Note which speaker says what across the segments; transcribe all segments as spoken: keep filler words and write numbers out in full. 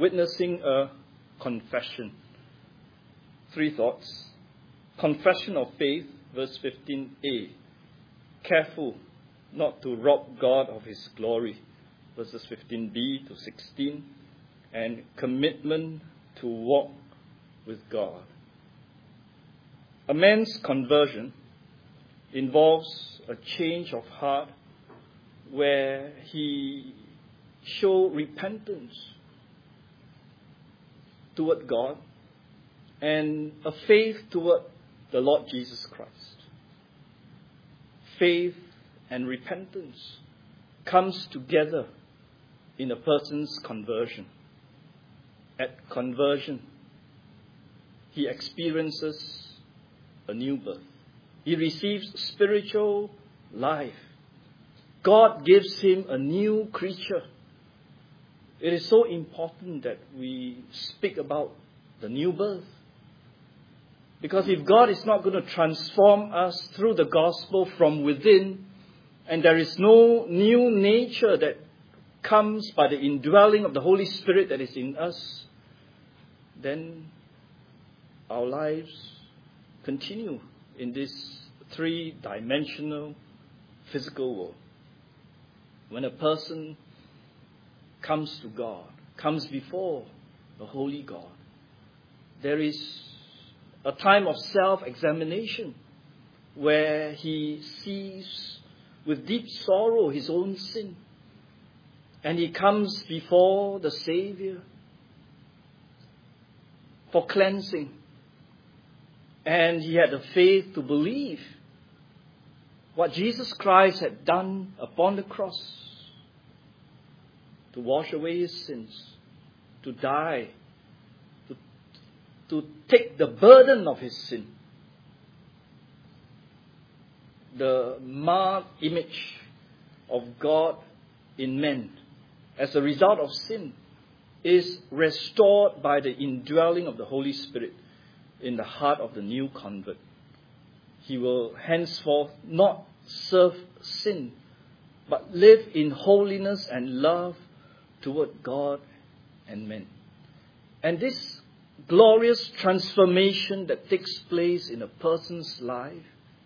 Speaker 1: witnessing a confession. Three thoughts. Confession of faith, verse fifteen a. Careful not to rob God of his glory, verses fifteen b to sixteen. And commitment to walk with God. A man's conversion involves a change of heart where he shows repentance toward God and a faith toward the Lord Jesus Christ. Faith and repentance comes together in a person's conversion. At conversion, he experiences a new birth. He receives spiritual life. God gives him a new creature. It is so important that we speak about the new birth. Because if God is not going to transform us through the gospel from within, and there is no new nature that comes by the indwelling of the Holy Spirit that is in us, then our lives continue in this three-dimensional physical world. When a person comes to God, comes before the Holy God, there is a time of self-examination where he sees with deep sorrow his own sin. And he comes before the Savior for cleansing. And he had the faith to believe what Jesus Christ had done upon the cross, to wash away his sins, to die, to, to take the burden of his sin. The marked image of God in men as a result of sin is restored by the indwelling of the Holy Spirit in the heart of the new convert. He will henceforth not serve sin, but live in holiness and love toward God and men. And this glorious transformation that takes place in a person's life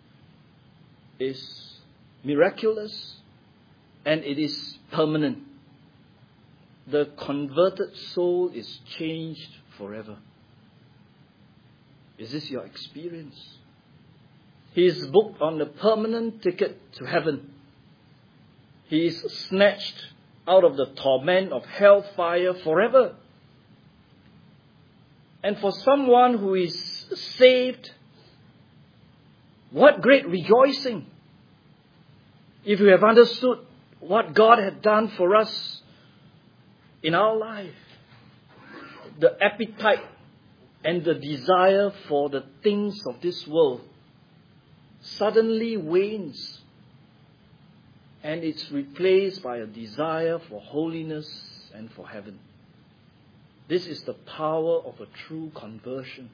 Speaker 1: is miraculous and it is permanent. The converted soul is changed forever. Is this your experience? He is booked on the permanent ticket to heaven. He is snatched out of the torment of hellfire forever. And for someone who is saved, what great rejoicing! If you have understood what God had done for us in our life, the appetite and the desire for the things of this world suddenly wanes, and it's replaced by a desire for holiness and for heaven. This is the power of a true conversion.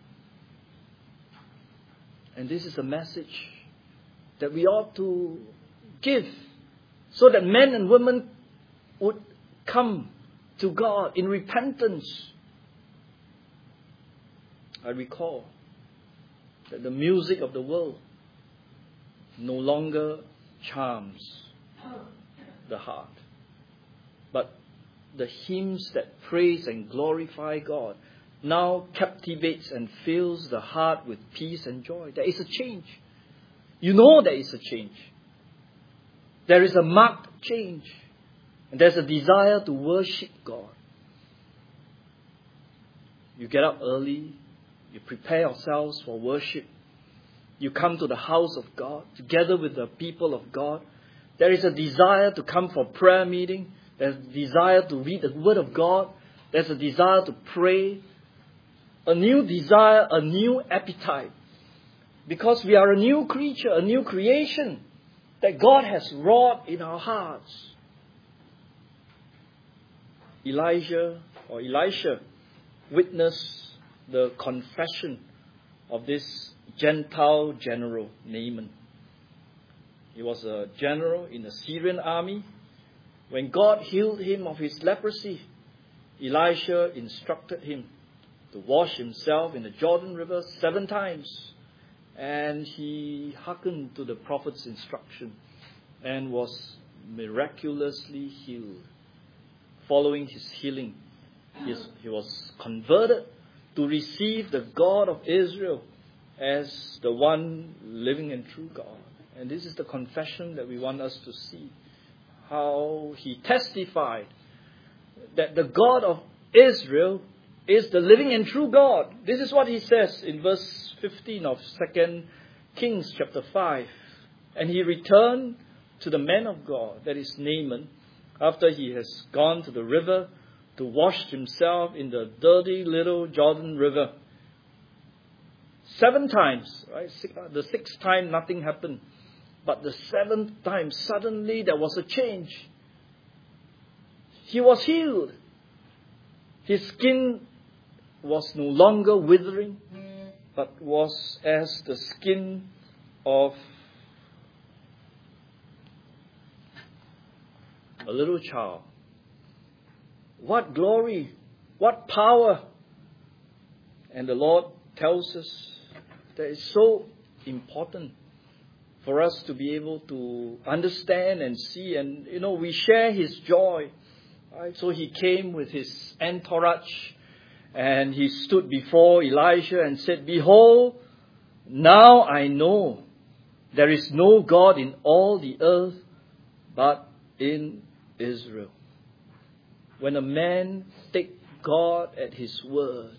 Speaker 1: And this is a message that we ought to give so that men and women would come to God in repentance. I recall that the music of the world no longer charms the heart, but the hymns that praise and glorify God now captivates and fills the heart with peace and joy. There is a change. You know there is a change. There is a marked change. And there's a desire to worship God. You get up early. You prepare yourselves for worship. You come to the house of God together with the people of God. There is a desire to come for prayer meeting. There's a desire to read the Word of God. There's a desire to pray. A new desire, a new appetite. Because we are a new creature, a new creation that God has wrought in our hearts. Elijah or Elisha witnessed the confession of this Gentile general, Naaman. He was a general in the Syrian army. When God healed him of his leprosy, Elisha instructed him to wash himself in the Jordan River seven times. And he hearkened to the prophet's instruction and was miraculously healed. Following his healing, he was converted to receive the God of Israel as the one living and true God. And this is the confession that we want us to see. How he testified that the God of Israel is the living and true God. This is what he says in verse fifteen of Second Kings chapter five. And he returned to the man of God, that is Naaman, after he has gone to the river to wash himself in the dirty little Jordan River. Seven times, right? The sixth time nothing happened. But the seventh time, suddenly there was a change. He was healed. His skin was no longer withering, but was as the skin of a little child. What glory, what power. And the Lord tells us that it's so important for us to be able to understand and see. And, you know, we share his joy. Right? So he came with his entourage and he stood before Elisha and said, "Behold, now I know there is no God in all the earth but in Israel." When a man takes God at his word,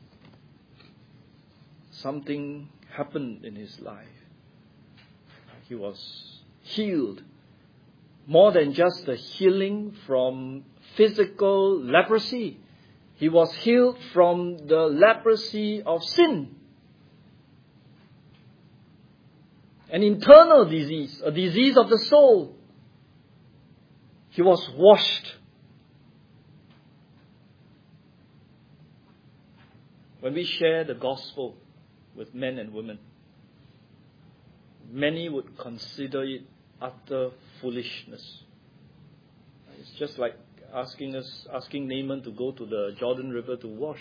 Speaker 1: something happened in his life. He was healed. More than just the healing from physical leprosy. He was healed from the leprosy of sin. An internal disease, a disease of the soul. He was washed. When we share the gospel with men and women, many would consider it utter foolishness. It's just like asking us, asking Naaman to go to the Jordan River to wash.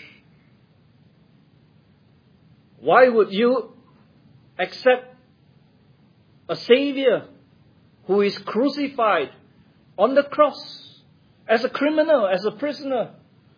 Speaker 1: Why would you accept a Savior who is crucified on the cross as a criminal, as a prisoner?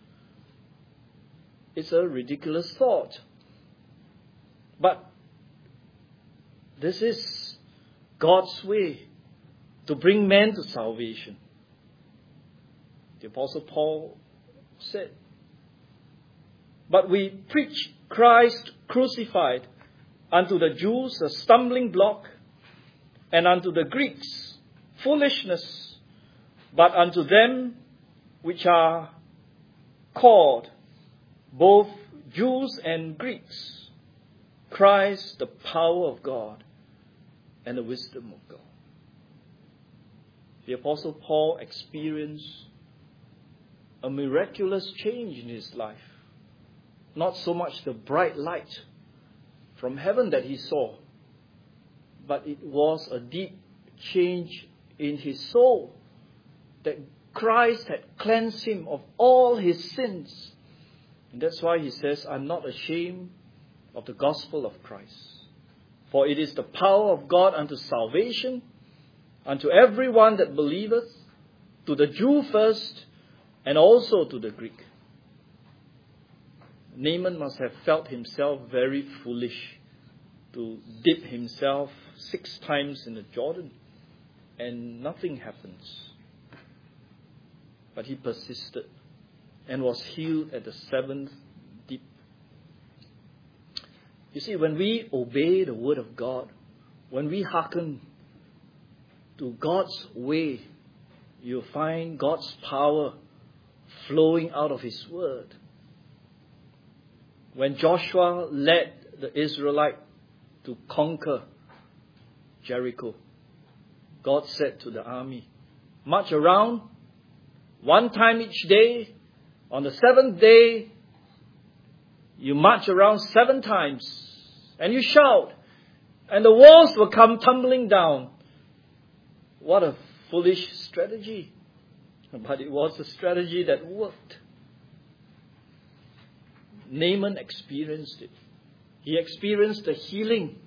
Speaker 1: It's a ridiculous thought. But this is God's way to bring men to salvation. The Apostle Paul said, "But we preach Christ crucified, unto the Jews a stumbling block, and unto the Greeks foolishness, but unto them which are called, both Jews and Greeks, Christ the power of God and the wisdom of God." The Apostle Paul experienced a miraculous change in his life. Not so much the bright light from heaven that he saw, but it was a deep change in his soul, that Christ had cleansed him of all his sins. And that's why he says, "I'm not ashamed of the gospel of Christ. For it is the power of God unto salvation, unto everyone that believeth, to the Jew first, and also to the Greek." Naaman must have felt himself very foolish to dip himself six times in the Jordan and nothing happens. But he persisted and was healed at the seventh dip. You see, when we obey the word of God, when we hearken to God's way, you'll find God's power flowing out of his word. When Joshua led the Israelites to conquer Jericho, God said to the army, "March around one time each day. On the seventh day, you march around seven times and you shout, and the walls will come tumbling down." What a foolish strategy. But it was a strategy that worked. Naaman experienced it. He experienced the healing.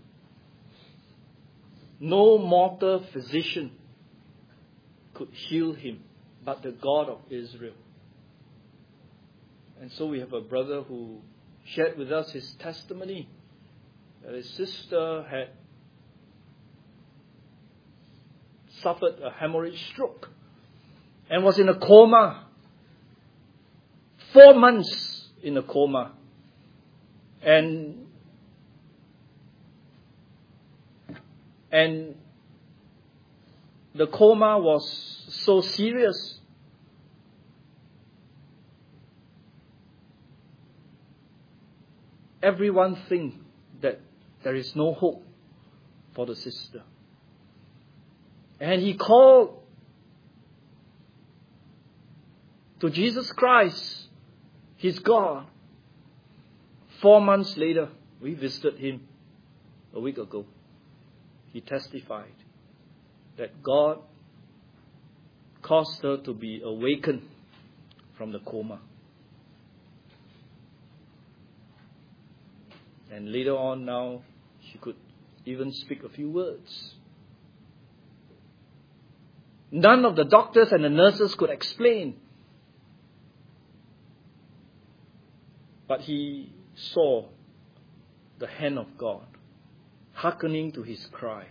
Speaker 1: No mortal physician could heal him but the God of Israel. And so we have a brother who shared with us his testimony that his sister had suffered a hemorrhage stroke and was in a coma. Four months in a coma. And and the coma was so serious. Everyone thinks that there is no hope for the sister. And he called to Jesus Christ, his God. Four months later, we visited him a week ago. He testified that God caused her to be awakened from the coma. And later on now, she could even speak a few words. None of the doctors and the nurses could explain. But he saw the hand of God hearkening to his cry.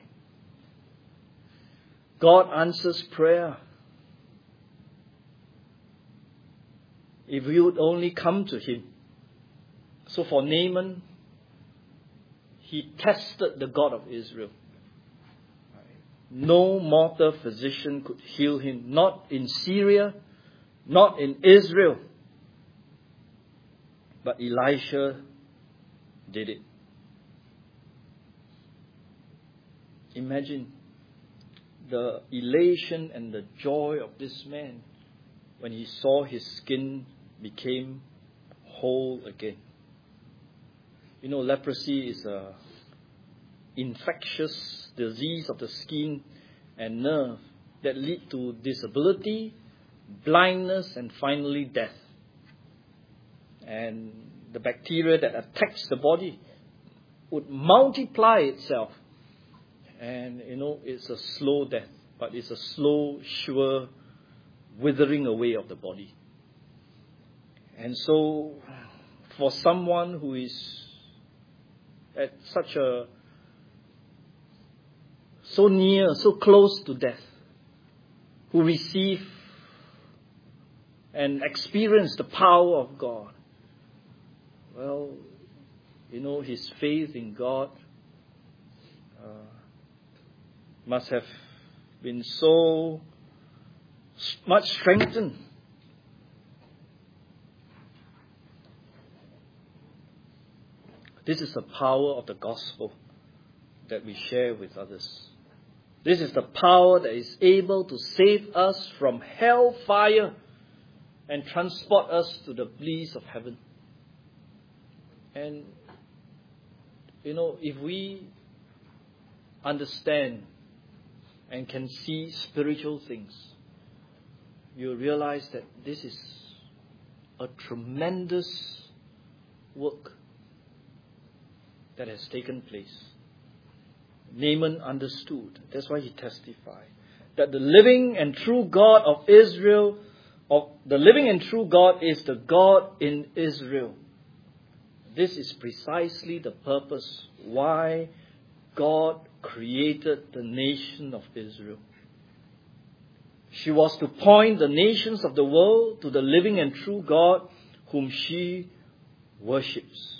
Speaker 1: God answers prayer. If we would only come to him. So for Naaman, he tested the God of Israel. No mortal physician could heal him. Not in Syria, not in Israel. But Elisha did it. Imagine the elation and the joy of this man when he saw his skin became whole again. You know, leprosy is a infectious disease of the skin and nerve that lead to disability, blindness, and finally death. And the bacteria that attacks the body would multiply itself. And, you know, it's a slow death, but it's a slow, sure withering away of the body. And so, for someone who is at such a, so near, so close to death, who receive and experience the power of God, well, you know, his faith in God uh, must have been so much strengthened. This is the power of the gospel that we share with others. This is the power that is able to save us from hellfire and transport us to the bliss of heaven. And, you know, if we understand and can see spiritual things, you realize that this is a tremendous work that has taken place. Naaman understood. That's why he testified that the living and true God of Israel, of the living and true God is the God in Israel. This is precisely the purpose why God created the nation of Israel. She was to point the nations of the world to the living and true God whom she worships.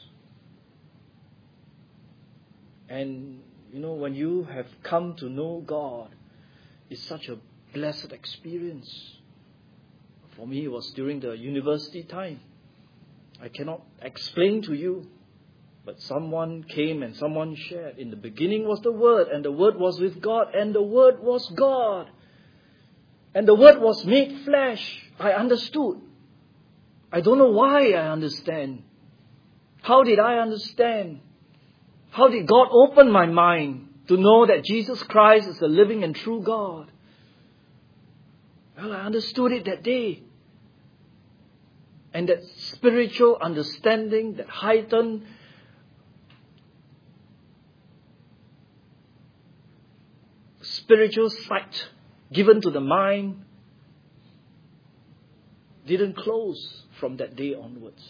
Speaker 1: And, you know, when you have come to know God, it's such a blessed experience. For me, it was during the university time. I cannot explain to you, but someone came and someone shared. In the beginning was the Word, and the Word was with God, and the Word was God. And the Word was made flesh. I understood. I don't know why I understand. How did I understand? How did God open my mind to know that Jesus Christ is the living and true God? Well, I understood it that day. And that spiritual understanding, that heightened spiritual sight given to the mind, didn't close from that day onwards.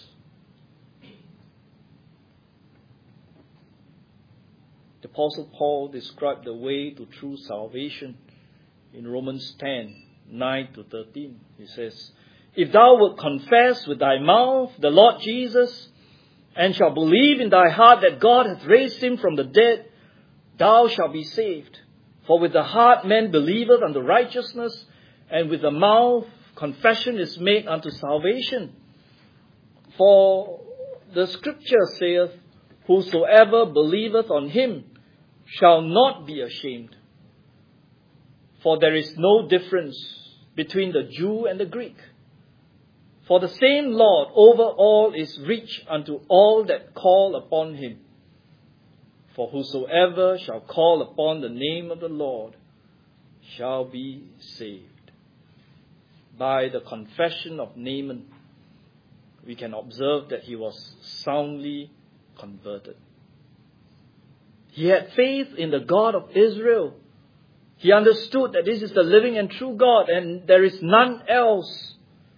Speaker 1: The Apostle Paul described the way to true salvation in Romans ten, nine to thirteen. He says, "If thou wilt confess with thy mouth the Lord Jesus, and shalt believe in thy heart that God hath raised him from the dead, thou shalt be saved. For with the heart man believeth unto righteousness, and with the mouth confession is made unto salvation. For the scripture saith, Whosoever believeth on him shall not be ashamed. For there is no difference between the Jew and the Greek. For the same Lord over all is rich unto all that call upon him. For whosoever shall call upon the name of the Lord shall be saved." By the confession of Naaman, we can observe that he was soundly converted. He had faith in the God of Israel. He understood that this is the living and true God, and there is none else.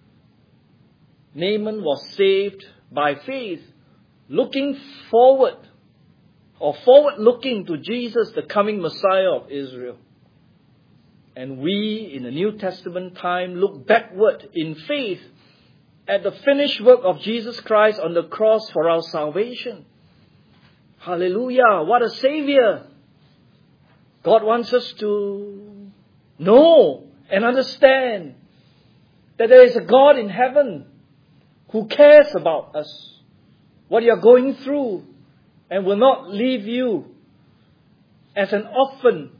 Speaker 1: Naaman was saved by faith, looking forward, or forward-looking to Jesus, the coming Messiah of Israel. And we, in the New Testament time, look backward in faith at the finished work of Jesus Christ on the cross for our salvation. Hallelujah! What a Savior! God wants us to know and understand that there is a God in heaven who cares about us, what you are going through, and will not leave you as an orphan,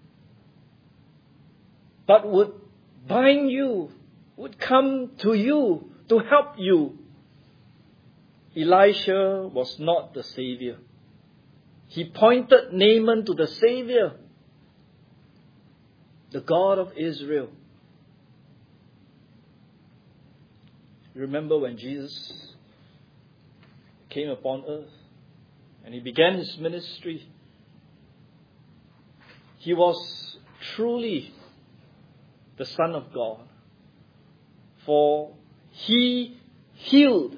Speaker 1: but would bind you, would come to you to help you. Elisha was not the Savior. He pointed Naaman to the Savior, the God of Israel. Remember when Jesus came upon earth and he began his ministry, he was truly the Son of God, for he healed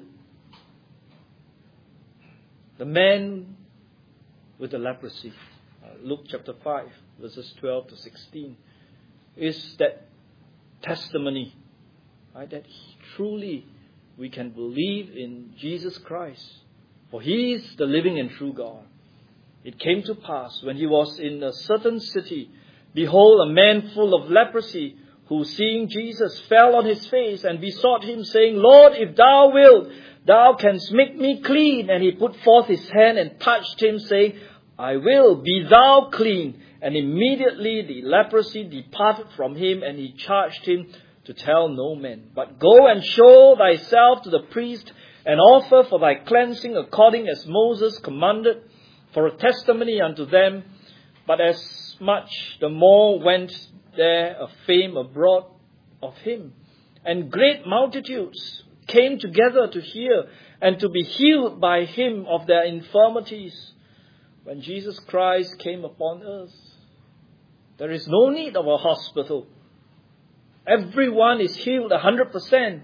Speaker 1: the man with the leprosy. Uh, Luke chapter five, verses twelve to sixteen, is that testimony, right, that he, truly we can believe in Jesus Christ, for he is the living and true God. It came to pass when he was in a certain city, behold, a man full of leprosy, who seeing Jesus fell on his face and besought him, saying, Lord, if thou wilt, thou canst make me clean. And he put forth his hand and touched him, saying, I will, be thou clean. And immediately the leprosy departed from him, and he charged him to tell no man, but go and show thyself to the priest, and offer for thy cleansing according as Moses commanded, for a testimony unto them. But as much the more went there a fame abroad of him, and great multitudes came together to hear and to be healed by him of their infirmities. When Jesus Christ came upon earth, there is no need of a hospital. Everyone is healed a hundred percent.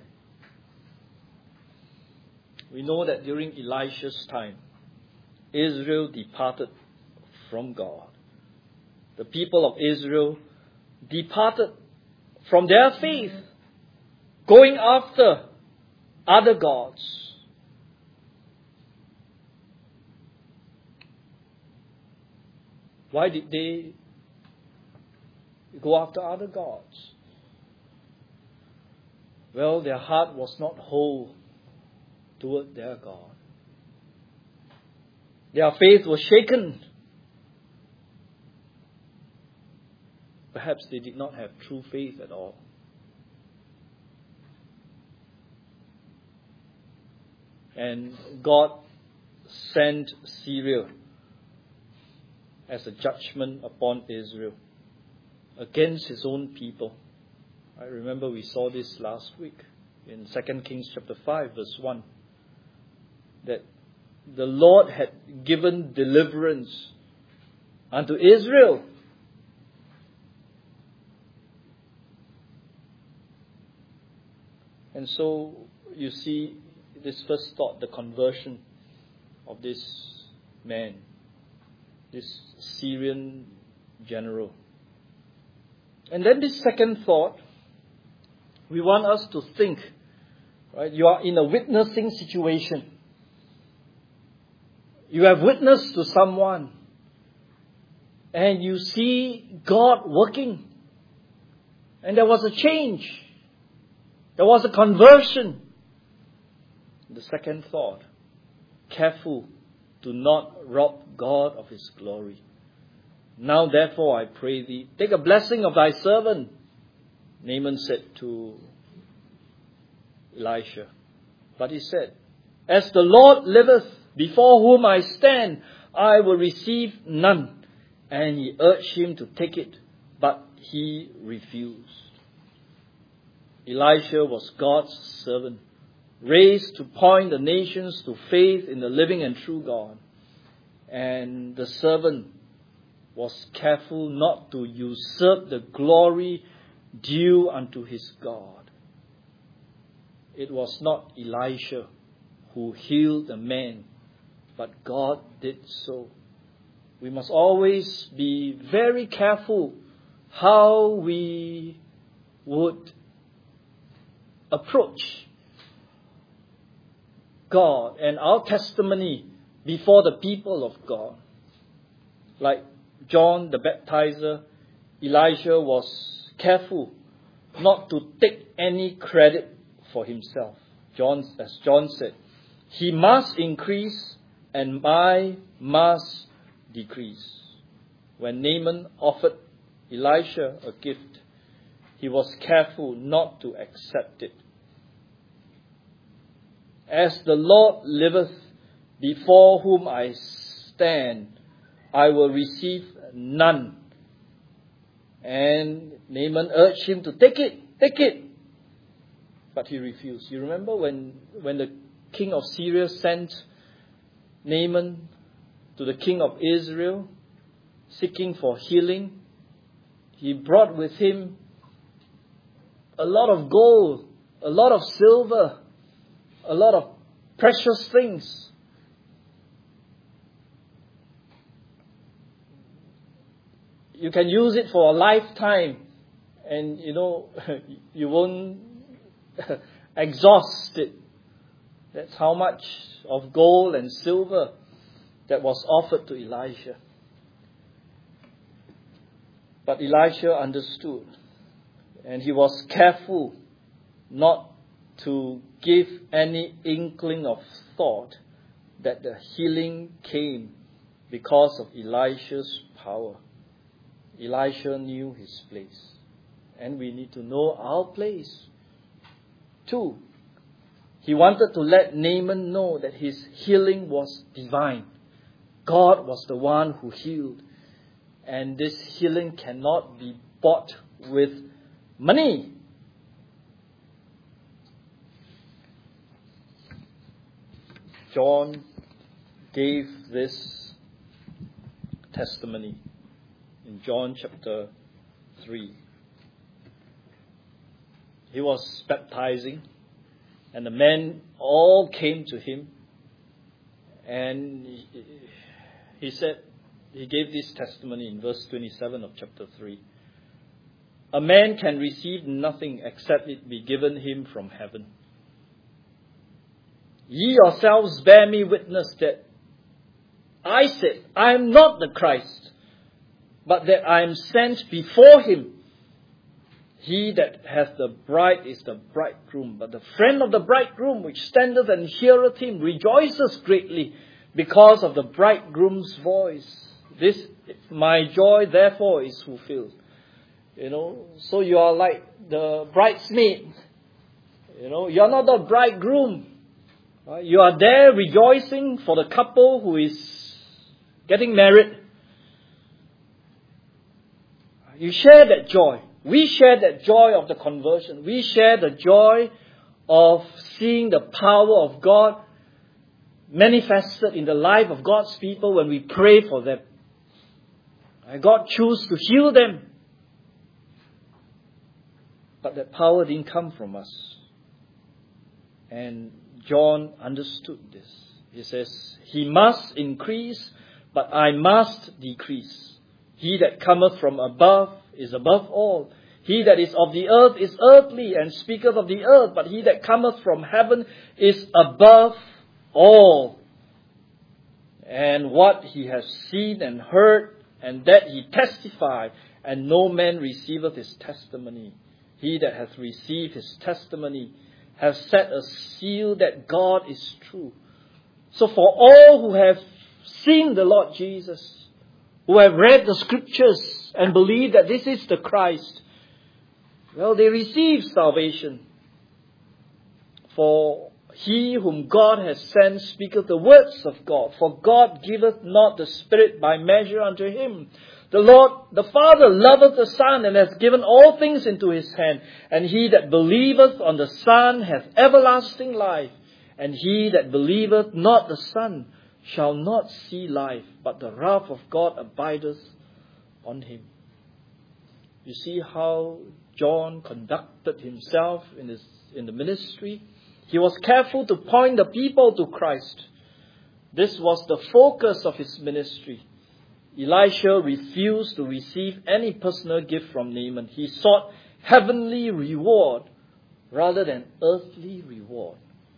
Speaker 1: We know that during Elisha's time, Israel departed from God. The people of Israel departed from their faith, going after other gods. Why did they go after other gods? Well, their heart was not whole toward their God. Their faith was shaken. Perhaps they did not have true faith at all. And God sent Syria as a judgment upon Israel against his own people. I remember we saw this last week in Second Kings chapter five, verse one, that the Lord had given deliverance unto Israel. And so you see this first thought, the conversion of this man, this Syrian general. And then this second thought, we want us to think, right? You are in a witnessing situation. You have witnessed to someone and you see God working. And there was a change. There was a conversion. The second thought, careful to not rob God of His glory. Now therefore I pray thee, take a blessing of thy servant. Naaman said to Elisha. But he said, as the Lord liveth, before whom I stand, I will receive none. And he urged him to take it, but he refused. Elisha was God's servant, raised to point the nations to faith in the living and true God. And the servant was careful not to usurp the glory due unto his God. It was not Elisha who healed the man, but God did so. We must always be very careful how we would approach God and our testimony before the people of God. Like John the Baptizer, Elisha was careful not to take any credit for himself. John, as John said, he must increase and I must decrease. When Naaman offered Elisha a gift, he was careful not to accept it. As the Lord liveth, before whom I stand, I will receive none. And Naaman urged him to take it, take it. But he refused. You remember when, when the king of Syria sent Naaman to the king of Israel, seeking for healing? He brought with him a lot of gold, a lot of silver, a lot of precious things. You can use it for a lifetime and, you know, you won't exhaust it. That's how much of gold and silver that was offered to Elisha. But Elisha understood, and he was careful not to give any inkling of thought that the healing came because of Elisha's power. Elisha knew his place, and we need to know our place. Two, he wanted to let Naaman know that his healing was divine. God was the one who healed. And this healing cannot be bought with money. John gave this testimony in John chapter three. He was baptizing, and the men all came to him, and he said, he gave this testimony in verse twenty-seven of chapter three. A man can receive nothing except it be given him from heaven. Ye yourselves bear me witness that I said, I am not the Christ, but that I am sent before him. He that hath the bride is the bridegroom, but the friend of the bridegroom which standeth and heareth him rejoices greatly because of the bridegroom's voice. This, my joy therefore is fulfilled. You know, so you are like the bridesmaid. You know, you are not the bridegroom. Right? You are there rejoicing for the couple who is getting married. You share that joy. We share that joy of the conversion. We share the joy of seeing the power of God manifested in the life of God's people when we pray for them. God chose to heal them. But that power didn't come from us. And John understood this. He says, He must increase, but I must decrease. He that cometh from above is above all. He that is of the earth is earthly, and speaketh of the earth, but he that cometh from heaven is above all. And what he has seen and heard, and that he testified, and no man receiveth his testimony. He that hath received his testimony hath set a seal that God is true. So for all who have seen the Lord Jesus, who have read the scriptures and believe that this is the Christ, well, they receive salvation. For he whom God has sent speaketh the words of God. For God giveth not the Spirit by measure unto him. The Lord, the Father loveth the Son, and hath given all things into his hand. And he that believeth on the Son hath everlasting life. And he that believeth not the Son shall not see life, but the wrath of God abideth on him. You see how John conducted himself in his in the ministry. He was careful to point the people to Christ. This was the focus of his ministry. Elisha refused to receive any personal gift from Naaman. He sought heavenly reward rather than earthly reward.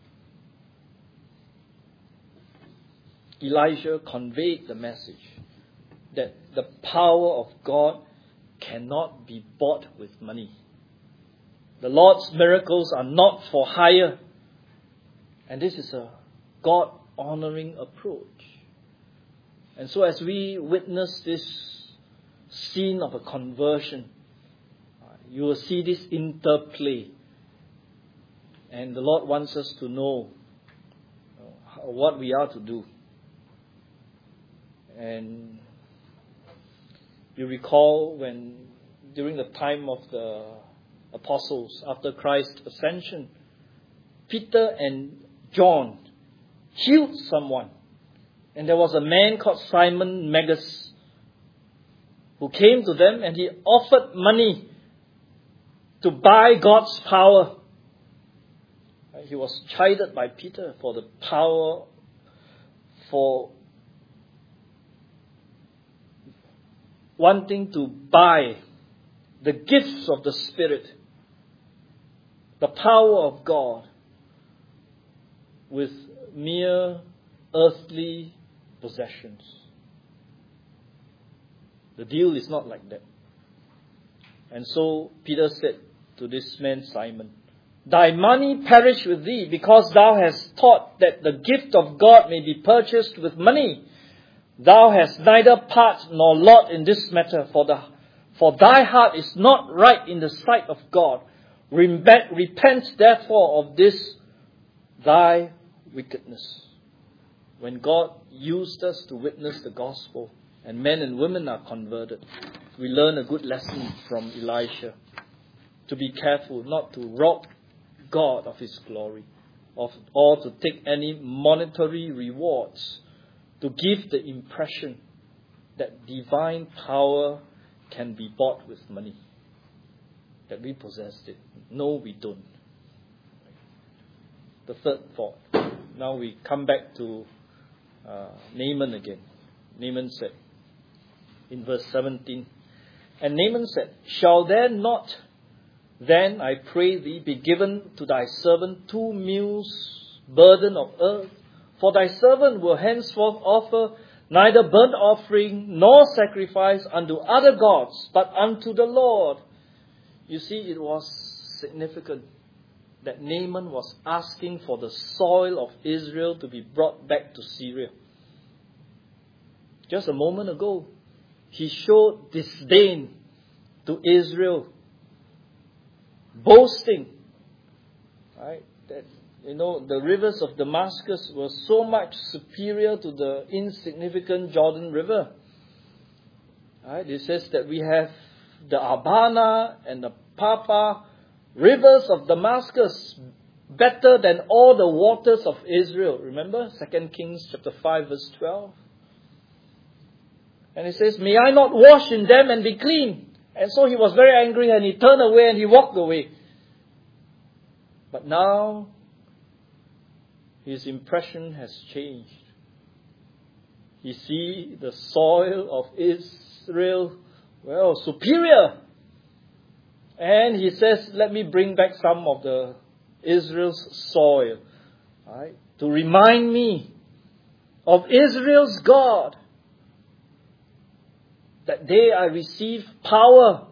Speaker 1: Elijah conveyed the message that the power of God cannot be bought with money. The Lord's miracles are not for hire. And this is a God-honoring approach. And so as we witness this scene of a conversion, you will see this interplay. And the Lord wants us to know what we are to do. And you recall when, during the time of the apostles, after Christ's ascension, Peter and John healed someone. And there was a man called Simon Magus who came to them, and he offered money to buy God's power. He was chided by Peter for the power, for wanting to buy the gifts of the Spirit, the power of God, with mere earthly possessions. The deal is not like that. And so Peter said to this man Simon, Thy money perish with thee, because thou hast thought that the gift of God may be purchased with money. Thou hast neither part nor lot in this matter, for the for thy heart is not right in the sight of God. Repent therefore of this thy wickedness. When God used us to witness the gospel, and men and women are converted, we learn a good lesson from Elisha. To be careful not to rob God of His glory, of, or to take any monetary rewards, to give the impression that divine power can be bought with money, that we possessed it. No, we don't. The third thought. Now we come back to uh, Naaman again. Naaman said, in verse seventeen, and Naaman said, Shall there not then, I pray thee, be given to thy servant two mules burden of earth? For thy servant will henceforth offer neither burnt offering nor sacrifice unto other gods, but unto the Lord. You see, it was significant that Naaman was asking for the soil of Israel to be brought back to Syria. Just a moment ago, he showed disdain to Israel, boasting, right, that, you know, the rivers of Damascus were so much superior to the insignificant Jordan River. Right? It says that we have the Abana and the Papa, rivers of Damascus, better than all the waters of Israel. Remember Second Kings chapter five verse twelve? And he says, may I not wash in them and be clean? And so he was very angry and he turned away and he walked away. But now his impression has changed. He sees the soil of Israel, well, superior. And he says, let me bring back some of the Israel's soil, right, to remind me of Israel's God. That day I received power,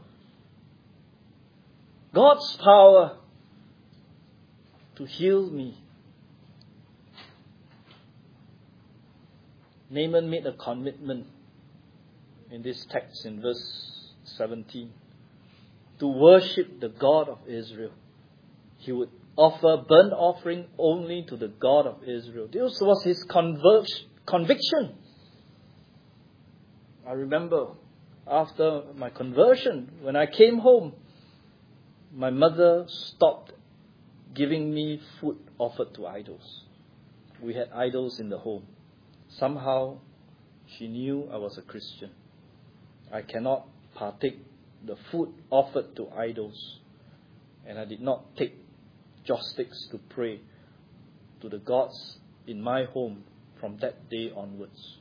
Speaker 1: God's power, to heal me. Naaman made a commitment in this text in verse seventeen to worship the God of Israel. He would offer burnt offering only to the God of Israel. This was his conver- conviction. I remember after my conversion, when I came home, my mother stopped giving me food offered to idols. We had idols in the home. Somehow, she knew I was a Christian. I cannot partake the food offered to idols. And I did not take joss-sticks to pray to the gods in my home from that day onwards.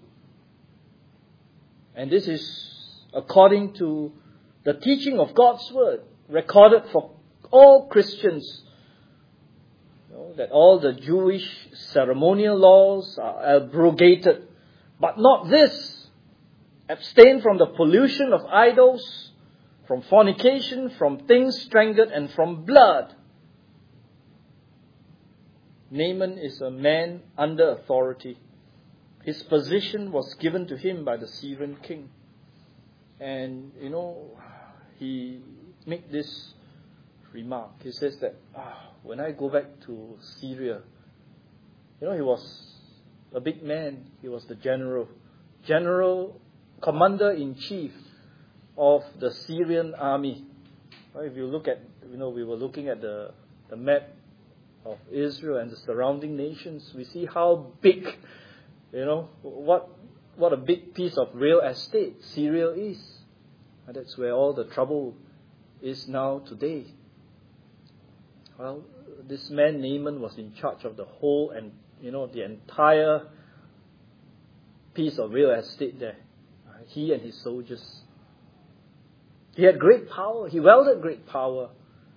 Speaker 1: And this is according to the teaching of God's Word, recorded for all Christians. You know, that all the Jewish ceremonial laws are abrogated. But not this. Abstain from the pollution of idols, from fornication, from things strangled, and from blood. Naaman is a man under authority. His position was given to him by the Syrian king. And, you know, he made this remark. He says that, ah, when I go back to Syria, you know, he was a big man. He was the general. General, commander-in-chief of the Syrian army. Well, if you look at, you know, we were looking at the, the map of Israel and the surrounding nations, we see how big, you know, what what a big piece of real estate Syria is. And that's where all the trouble is now today. Well, this man Naaman was in charge of the whole and, you know, the entire piece of real estate there. He and his soldiers. He had great power. He wielded great power.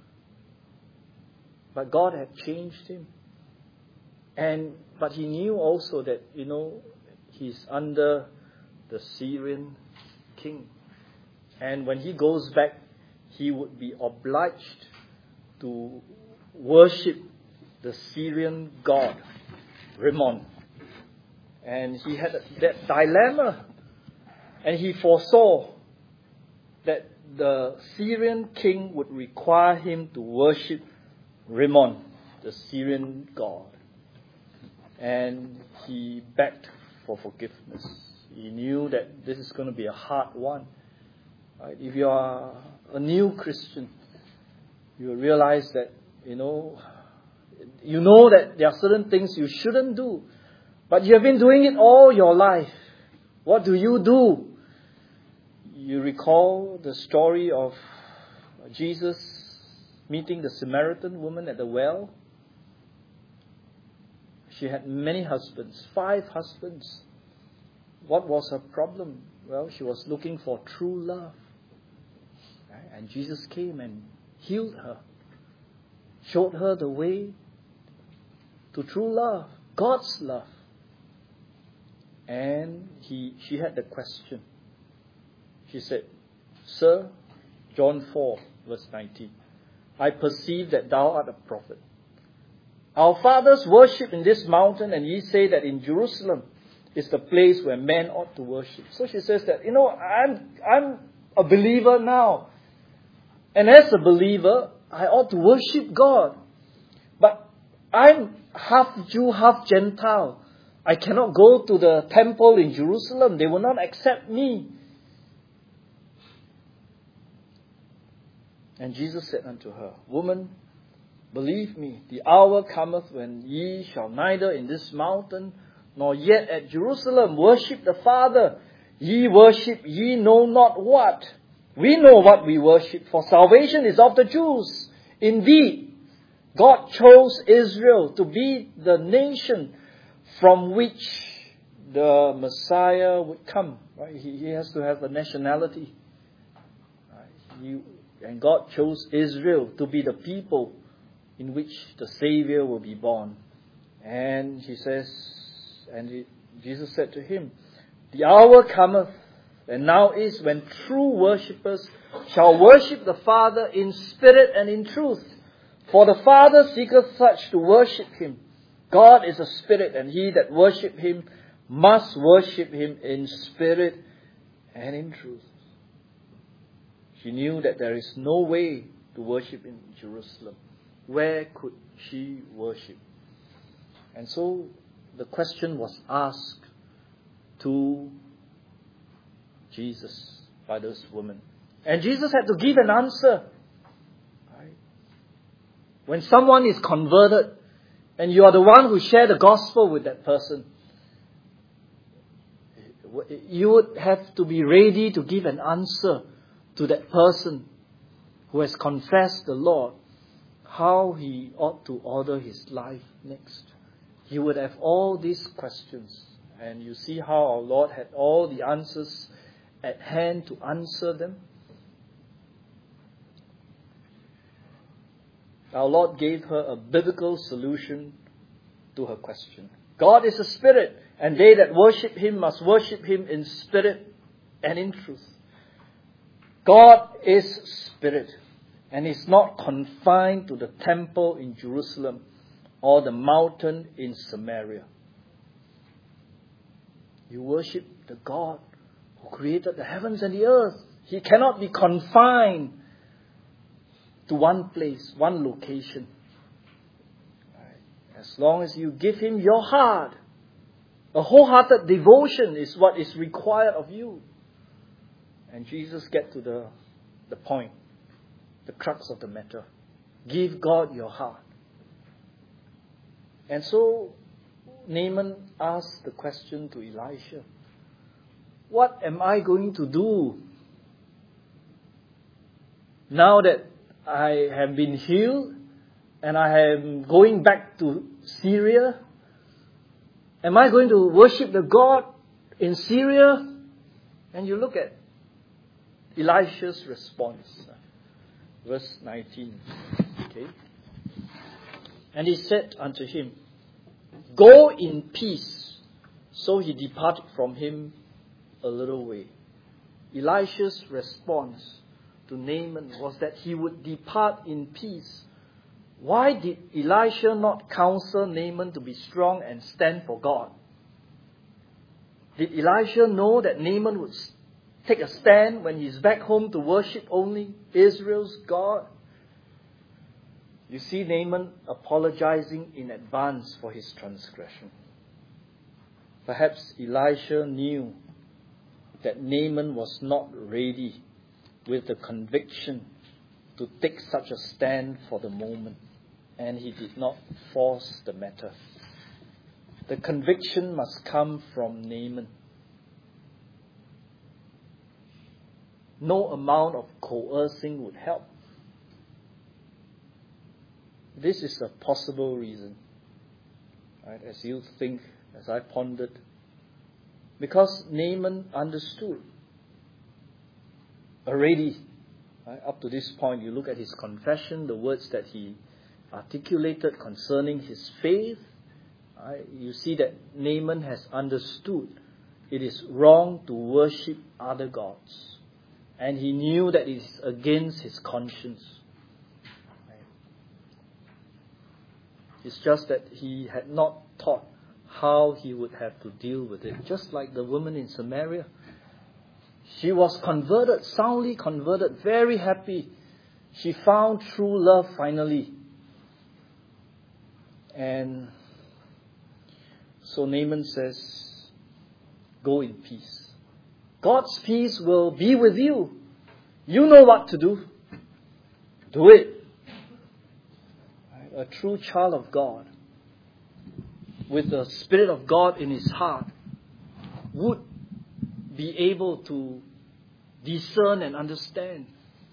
Speaker 1: But God had changed him. And but he knew also that, you know, he's under the Syrian king. And when he goes back, he would be obliged to worship the Syrian god, Rimmon. And he had that dilemma. And he foresaw that the Syrian king would require him to worship Rimmon, the Syrian god. And he begged for forgiveness. He knew that this is going to be a hard one. Right? If you are a new Christian, you will realize that, you know, you know that there are certain things you shouldn't do. But you have been doing it all your life. What do you do? You recall the story of Jesus meeting the Samaritan woman at the well. She had many husbands, five husbands. What was her problem? Well, she was looking for true love. And Jesus came and healed her, showed her the way to true love, God's love. And he, she had the question. She said, Sir, John four, verse nineteen, I perceive that thou art a prophet. Our fathers worship in this mountain, and ye say that in Jerusalem is the place where men ought to worship. So she says that, you know, I'm I'm a believer now. And as a believer, I ought to worship God. But I'm half Jew, half Gentile. I cannot go to the temple in Jerusalem. They will not accept me. And Jesus said unto her, Woman, Believe me, the hour cometh when ye shall neither in this mountain nor yet at Jerusalem worship the Father. Ye worship ye know not what. We know what we worship, for salvation is of the Jews. Indeed, God chose Israel to be the nation from which the Messiah would come. Right? He, he has to have a nationality. Right? He, and God chose Israel to be the people in which the Savior will be born. And he says, and he, Jesus said to him, the hour cometh, and now is, when true worshippers shall worship the Father in spirit and in truth. For the Father seeketh such to worship Him. God is a spirit, and he that worship Him must worship Him in spirit and in truth. She knew that there is no way to worship in Jerusalem. Where could she worship? And so the question was asked to Jesus by this woman. And Jesus had to give an answer. Right? When someone is converted and you are the one who share the gospel with that person, you would have to be ready to give an answer to that person who has confessed the Lord, how he ought to order his life next. He would have all these questions. And you see how our Lord had all the answers at hand to answer them. Our Lord gave her a biblical solution to her question. God is a spirit, and they that worship Him must worship Him in spirit and in truth. God is spirit, and is not confined to the temple in Jerusalem or the mountain in Samaria. You worship the God who created the heavens and the earth. He cannot be confined to one place, one location. As long as you give Him your heart, a wholehearted devotion is what is required of you. And Jesus gets to the, the point, the crux of the matter. Give God your heart. And so Naaman asked the question to Elisha, what am I going to do now that I have been healed and I am going back to Syria? Am I going to worship the God in Syria? And you look at Elisha's response. Verse nineteen. Okay. And he said unto him, go in peace. So he departed from him a little way. Elisha's response to Naaman was that he would depart in peace. Why did Elisha not counsel Naaman to be strong and stand for God? Did Elisha know that Naaman would take a stand when he's back home to worship only Israel's God? You see Naaman apologizing in advance for his transgression. Perhaps Elisha knew that Naaman was not ready with the conviction to take such a stand for the moment, and he did not force the matter. The conviction must come from Naaman. No amount of coercing would help. This is a possible reason, right? As you think, as I pondered, because Naaman understood already. Right? Up to this point, you look at his confession, the words that he articulated concerning his faith. Right? You see that Naaman has understood it is wrong to worship other gods, and he knew that it is against his conscience. It's just that he had not thought how he would have to deal with it. Just like the woman in Samaria. She was converted, soundly converted, very happy. She found true love finally. And so Naaman says, go in peace. God's peace will be with you. You know what to do. Do it. a true child of God, with the Spirit of God in his heart, would be able to discern and understand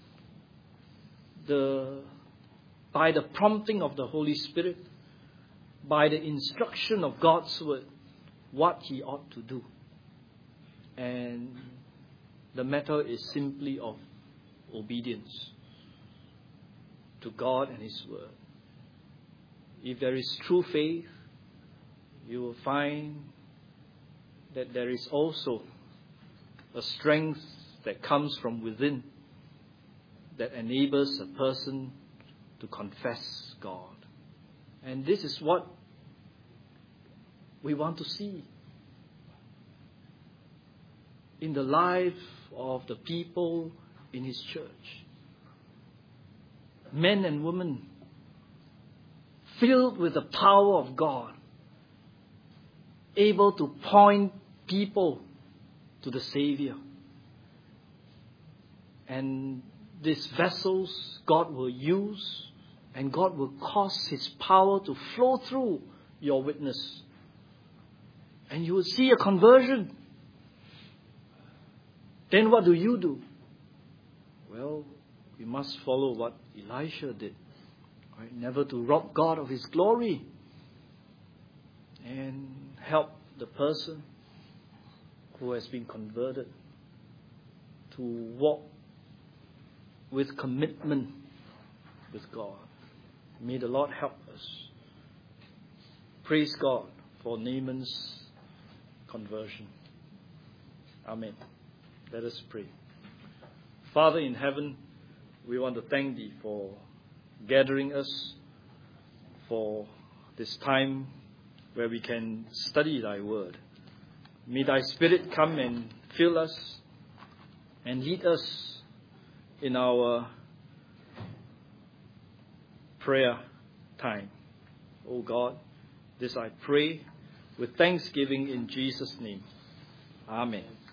Speaker 1: the, by the prompting of the Holy Spirit, by the instruction of God's word, what he ought to do. And the matter is simply of obedience to God and his word. If there is true faith, you will find that there is also a strength that comes from within that enables a person to confess God. And this is what we want to see in the life of the people in his church. Men and women filled with the power of God, able to point people to the Savior. And these vessels God will use, and God will cause his power to flow through your witness. And you will see a conversion. Then what do you do? Well, we must follow what Elisha did. Right? Never to rob God of his glory. And help the person who has been converted to walk with commitment with God. May the Lord help us. Praise God for Naaman's conversion. Amen. Let us pray. Father in heaven, we want to thank Thee for gathering us for this time where we can study Thy word. May Thy Spirit come and fill us and lead us in our prayer time. Oh God, this I pray with thanksgiving in Jesus' name. Amen.